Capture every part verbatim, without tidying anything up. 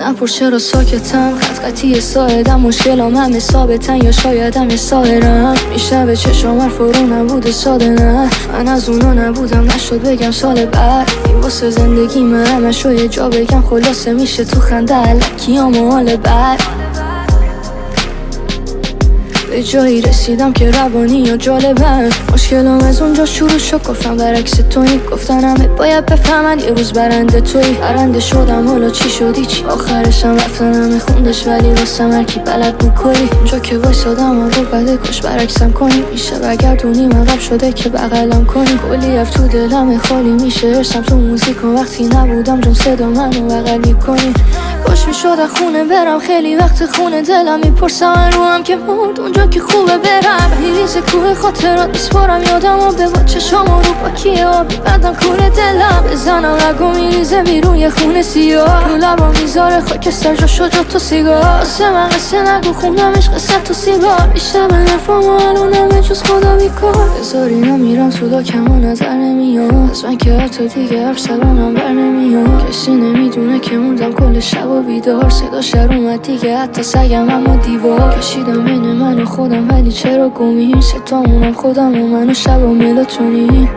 نپرس چرا ساکتم، خط خطی ساعدم، مشکلام همه ثابتن یا شایدم یه سایرم. میشه به چشام فرو نبوده ساده، نه من از اونا نبودم، نشد بگم سال بعد این واسه زندگی من همشو یه جا بگم، خلاصه میشه تو خنده علکیام و حال بعد. به جایی رسیدم که روانی یا جالبن، مشکلام از اونجا شروع شد، گفتم برعکس تویی، گفتن همه باید بفهمن یه روز برنده تویی. برنده شدم حالا چی شدی چی، آخرشم رفتن همه خوندش، ولی واسه مرکی بلد بود کلی. اونجا که وایسادم رو بده کاش برعکسم کنی، میشه برگردونیم عقب شده که بغلم کنی. کلی اف تو دلم خالی میشه، ارسم تو موزیک و وقتی نبودم جون صدا منو بغل میکنی. کاش میشد خونه برم، خیلی وقت خونه دلم میپرسم رو هم که مرد اونجا که خوبه برم. ریز کوه خاطرات میسپارم یادم و به با چشام رو با کیه آبی بندم کور دلم. بزنم رگو میریزه بیرون یه خونه سیاه، رو لبا میذاره خاکستر جا شد جا تو سیگار. واسه من قصه نگو خوندمش قصه تو سیگار، بیشتر به نفرم و الانم جز خدا بیکار. بذاری نمیرم سودا کم و نظر نمیاد، از من که حتی دیگه حرف سرانم بر نمیاد. کسی نمیدونه که موندم کل شب و بیدار، صدا شر اومد دیگه حتی سگم اما دیوار. کشیدم بین من و خودم ولی چرا گمی، ستامونم خودم و من و شب و ملاتونی.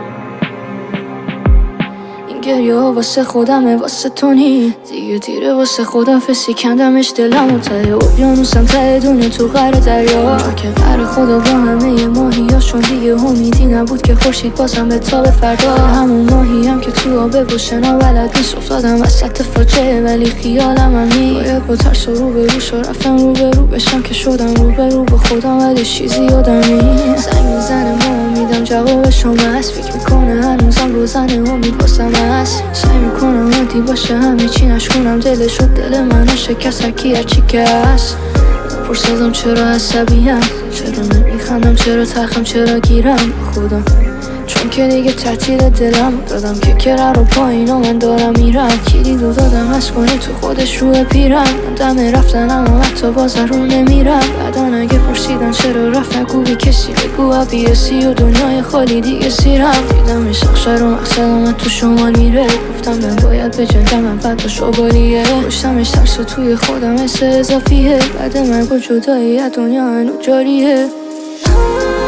این گریه ها واسه خودمه واسه تو نی، دیگه دیره واسه خودم فسی کندمش دلم و ته اقیانوسم ته دونه تو غر دریا. چون که غر خدا با همه ماهیاشون دیگه امیدی نبود که خورشید بازم به تاب فردا. همون ماهی هم که تو آبه و شنا بلد نیست، افتادم وسط فاجعه ولی خیالم هم نی. باید با ترس و رو به رو شو رفتم رو به رو بشم که شدم رو به رو با خودم ولی چیزی یادم نی. زنگ میزنه ما امیدم جوابشم هست، فکر میکنه هنوزم روزنه امید واسم هست. سعی میکنم عادی باشه همه چی نشکنم، دلشو دل منو شکست هرکی هرچی که هست. پرسیدم چرا عصبیم، چرا نمیخندم، چرا تلخم، چرا گیرم خودم. چون که دیگه تعطیل دلم دادم که کرر و پایینا من دارم میرم. کلید رو دادم از کنه تو خودش روی پیرم، من دم رفتنم و حتی باز رو نمیرم. بعدن اگه پرسیدن چرا رفت نگو بی کسی، بگو ابیسی و دنیای خالی دیگه سیرم. دیدم شخشر و مقصدم من تو شمال میره، گفتم من باید به جنگم من بد با شبالیه. پشتمش ترس و توی خودم حس اضافیه، بعد مرگ و جدایی دنیا هنو جاریه.